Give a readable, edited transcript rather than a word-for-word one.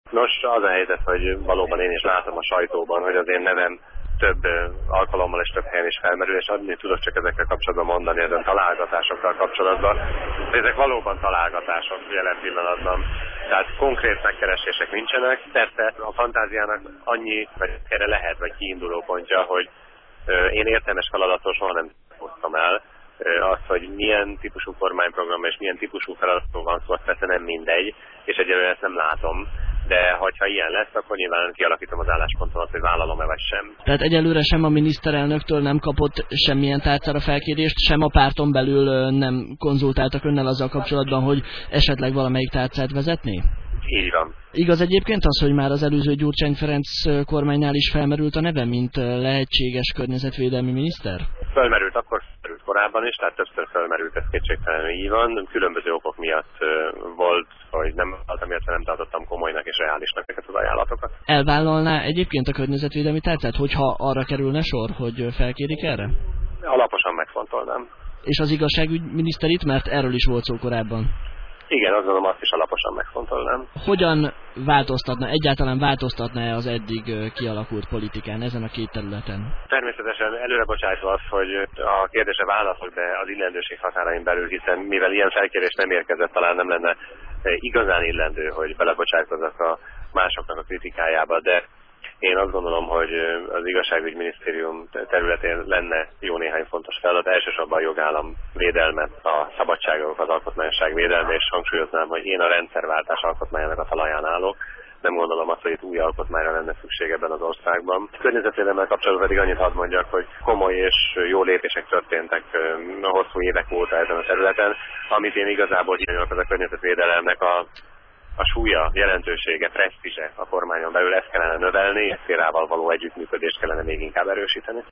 Nos, az a helyzet, hogy valóban én is látom a sajtóban, hogy az én nevem több alkalommal és több helyen is felmerül, és adni tudok csak ezekkel kapcsolatban mondani, ezen találgatásokkal kapcsolatban. Ezek valóban találgatások jelen pillanatban. Tehát konkrét megkeresések nincsenek. Persze a fantáziának annyi, vagy erre lehet, vagy kiinduló pontja, hogy én értelmes feladatot soha nem hoztam el. Az, hogy milyen típusú kormányprogram és milyen típusú feladatról van szó, azt persze nem mindegy, és egyelőre ezt nem látom. De hogyha ilyen lesz, akkor nyilván kialakítom az álláspontomat, hogy vállalom-e vagy sem. Tehát egyelőre sem a miniszterelnöktől nem kapott semmilyen tárcára felkérést, sem a párton belül nem konzultáltak önnel azzal kapcsolatban, hogy esetleg valamelyik tárcát vezetné? Így van. Igaz egyébként az, hogy már az előző Gyurcsány Ferenc kormánynál is felmerült a neve, mint lehetséges környezetvédelmi miniszter? Felmerült akkor, felmerült korábban is, tehát többször felmerült, ez kétségtelenül így van. Különböző okok miatt volt, hogy nem váltam, illetve nem tartottam komolynak és reálisnak ezeket az ajánlatokat. Elvállalná egyébként a környezetvédelmi tárcát, hogyha arra kerülne sor, hogy felkérik erre? Alaposan megfontolnám. És az igazságügyminiszter itt, mert erről is volt szó korábban. Igen, azt gondolom, azt is alaposan megfontolnám. Hogyan egyáltalán változtatná-e az eddig kialakult politikán ezen a két területen? Természetesen előre bocsájtva az, hogy a kérdése válaszol, de az illendőség határain belül, hiszen mivel ilyen felkérés nem érkezett, talán nem lenne igazán illendő, hogy belebocsátkozzak a másoknak a kritikájába, de én azt gondolom, hogy az igazságügyminisztérium területén lenne jó néhány fontos feladat, elsősorban a jogállam védelme, a szabadságok, az alkotmányosság védelme, és hangsúlyoznám, hogy én a rendszerváltás alkotmányának a talaján állok. Nem gondolom azt, hogy itt új alkotmányra lenne szükség ebben az országban. A környezetvédelemmel kapcsolatban pedig annyit hadd mondjak, hogy komoly és jó lépések történtek hosszú évek óta ezen a területen, amit én igazából hiányolok, az a környezetvédelemnek a súlya, jelentősége, presztízse a kormányon belül, ezt kellene növelni, ezt való együttműködést kellene még inkább erősíteni.